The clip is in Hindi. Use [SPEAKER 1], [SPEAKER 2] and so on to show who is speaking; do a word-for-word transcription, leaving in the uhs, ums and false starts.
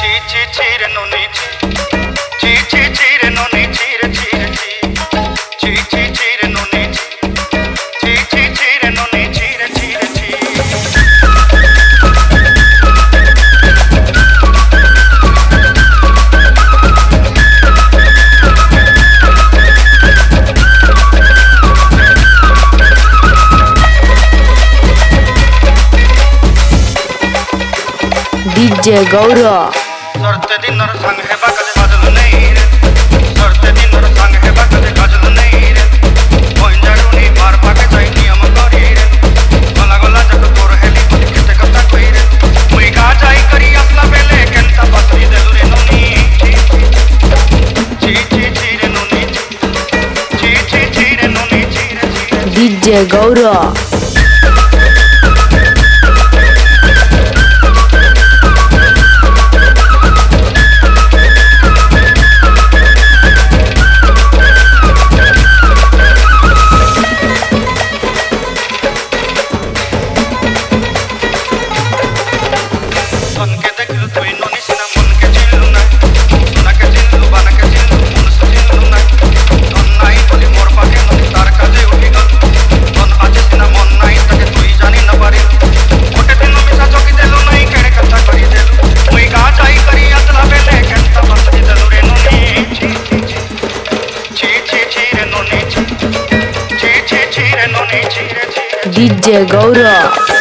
[SPEAKER 1] ची ची रे नोनी ची ची ची रे नोनी ची रे ची रे ची ची ची रे नोनी ची ची ची रे नोनी ची रे ची रे ची
[SPEAKER 2] डीजे गौरव
[SPEAKER 1] सरते दिन और संग है बाकले काजल नहीं रे सरते दिन और संग है बाकले काजल नहीं रे कोइन जड़ूनी मार पाके जाई नियम करी रे गला गला जक तोर हेली बोली केते कथा कोई रे मुई का जाई करी असला बेले केंता पतरी देलु रे नोनी ची ची ची रे नोनी ची ची ची रे नोनी ची रे ची
[SPEAKER 2] डीजे गौरव डीजे गौरव।